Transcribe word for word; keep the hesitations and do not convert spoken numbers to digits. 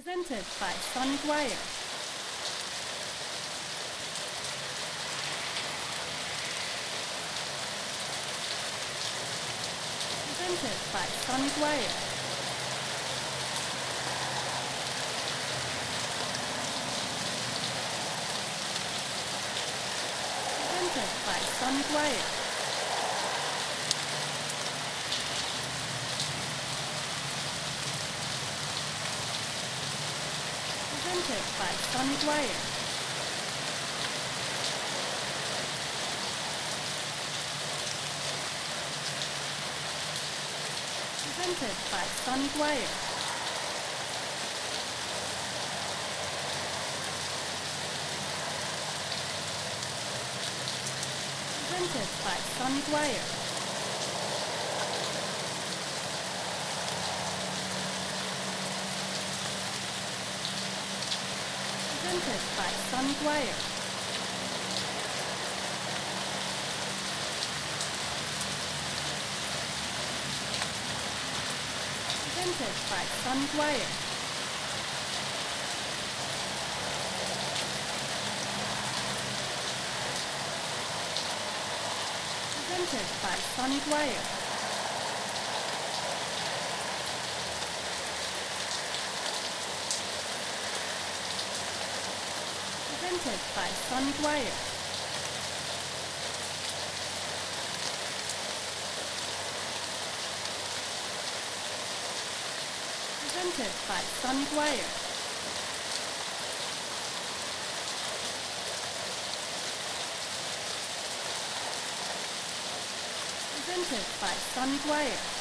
Presented by Sonic Wire. Presented by Sonic Wire. Presented by Sonic Wire. Presented by Sonic Wire. Presented by Sonic Wire. Presented by Sonic Wire. Presented by Sonic Wire. Presented by Sonic Wire. Presented by Sonic Wire. Presented by Sonic Wire. Presented by Sonic Wire. Presented by Sonic Wire.